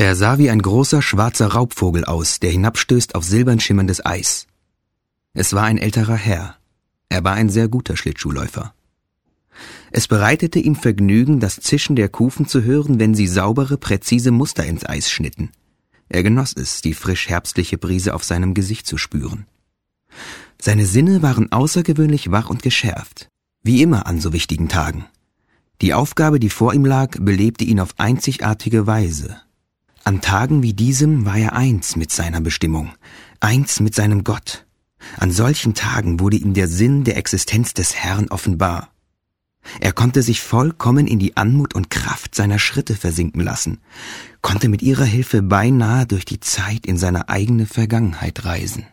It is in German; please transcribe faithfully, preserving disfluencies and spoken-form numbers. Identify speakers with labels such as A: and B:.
A: Er sah wie ein großer schwarzer Raubvogel aus, der hinabstößt auf silbern schimmerndes Eis. Es war ein älterer Herr. Er war ein sehr guter Schlittschuhläufer. Es bereitete ihm Vergnügen, das Zischen der Kufen zu hören, wenn sie saubere, präzise Muster ins Eis schnitten. Er genoss es, die frisch herbstliche Brise auf seinem Gesicht zu spüren. Seine Sinne waren außergewöhnlich wach und geschärft, wie immer an so wichtigen Tagen. Die Aufgabe, die vor ihm lag, belebte ihn auf einzigartige Weise. An Tagen wie diesem war er eins mit seiner Bestimmung, eins mit seinem Gott. An solchen Tagen wurde ihm der Sinn der Existenz des Herrn offenbar. Er konnte sich vollkommen in die Anmut und Kraft seiner Schritte versinken lassen, konnte mit ihrer Hilfe beinahe durch die Zeit in seine eigene Vergangenheit reisen.